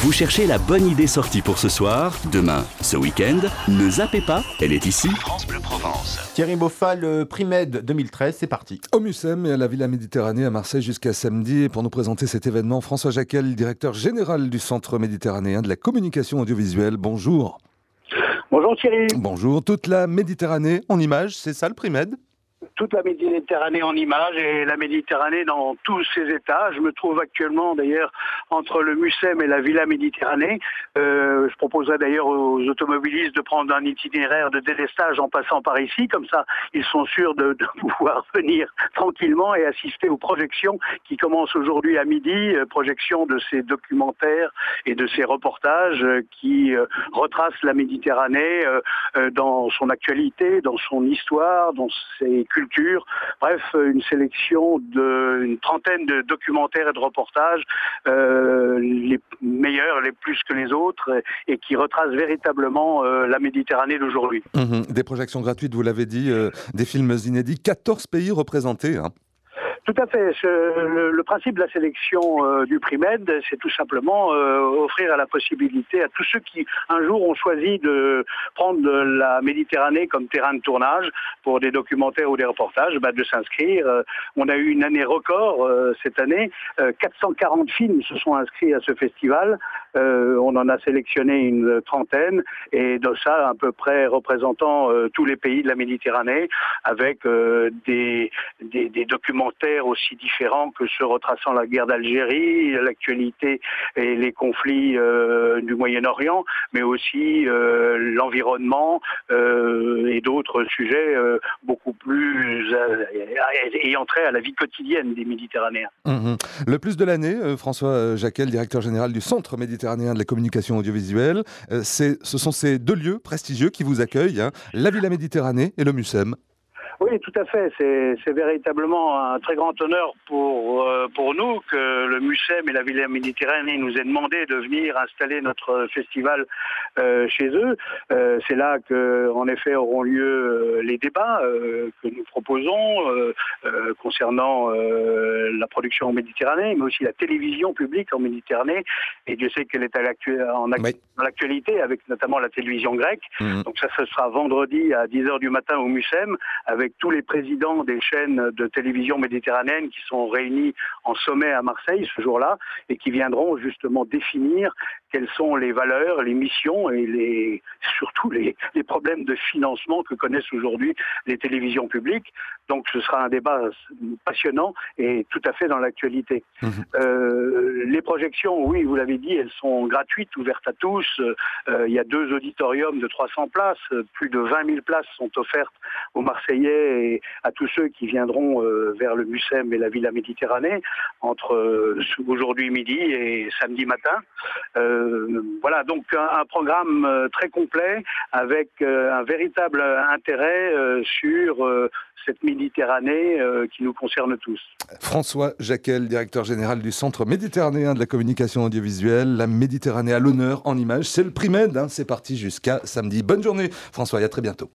Vous cherchez la bonne idée sortie pour ce soir, demain, ce week-end? Ne zappez pas, elle est ici. France Bleu Provence. Thierry Boffal, le Primed 2013, c'est parti. Au Mucem et à la Villa Méditerranée à Marseille jusqu'à samedi. Et pour nous présenter cet événement, François Jacquel, directeur général du Centre méditerranéen de la communication audiovisuelle. Bonjour. Bonjour Thierry. Bonjour. Toute la Méditerranée en images, c'est ça le Primed ? Toute la Méditerranée en images et la Méditerranée dans tous ses états. Je me trouve actuellement d'ailleurs entre le Mucem et la Villa Méditerranée. Je proposerai d'ailleurs aux automobilistes de prendre un itinéraire de délestage en passant par ici. Comme ça, ils sont sûrs de pouvoir venir tranquillement et assister aux projections qui commencent aujourd'hui à midi. Projection de ces documentaires et de ces reportages qui retracent la Méditerranée dans son actualité, dans son histoire, dans ses cultures. Bref, une sélection d'une trentaine de documentaires et de reportages, les meilleurs, les plus que les autres, et qui retracent véritablement la Méditerranée d'aujourd'hui. Des projections gratuites, vous l'avez dit, des films inédits, 14 pays représentés. Tout à fait. Le principe de la sélection du Primed, c'est tout simplement offrir la possibilité à tous ceux qui, un jour, ont choisi de prendre la Méditerranée comme terrain de tournage pour des documentaires ou des reportages, de s'inscrire. On a eu une année record cette année. 440 films se sont inscrits à ce festival. On en a sélectionné une trentaine, et de ça, à peu près représentant tous les pays de la Méditerranée, avec des documentaires aussi différents que ceux retraçant la guerre d'Algérie, l'actualité et les conflits du Moyen-Orient, mais aussi l'environnement et d'autres sujets beaucoup plus ayant trait à la vie quotidienne des Méditerranéens. Le plus de l'année, François Jacquel, directeur général du Centre méditerranéen de la communication audiovisuelle, ce sont ces deux lieux prestigieux qui vous accueillent, la Villa Méditerranée et le Mucem. Oui, tout à fait. C'est véritablement un très grand honneur pour nous que le Mucem et la Villa Méditerranée nous aient demandé de venir installer notre festival chez eux. C'est là que, en effet, auront lieu les débats que nous proposons concernant la production en Méditerranée, mais aussi la télévision publique en Méditerranée. Et Dieu sait qu'elle est dans l'actualité, avec notamment la télévision grecque. Donc ça, ce sera vendredi à 10h du matin au Mucem, avec tous les présidents des chaînes de télévision méditerranéennes qui sont réunis en sommet à Marseille ce jour-là et qui viendront justement définir quelles sont les valeurs, les missions et surtout les problèmes de financement que connaissent aujourd'hui les télévisions publiques. Donc ce sera un débat passionnant et tout à fait dans l'actualité. Les projections, oui, vous l'avez dit, elles sont gratuites, ouvertes à tous. Il y a 2 auditoriums de 300 places. Plus de 20 000 places sont offertes aux Marseillais et à tous ceux qui viendront vers le Mucem et la Villa Méditerranée entre aujourd'hui midi et samedi matin. Voilà, donc un programme très complet avec un véritable intérêt sur cette Méditerranée qui nous concerne tous. François Jacquel, directeur général du Centre méditerranéen de la communication audiovisuelle. La Méditerranée à l'honneur en images. C'est le Primed, c'est parti jusqu'à samedi. Bonne journée François et à très bientôt.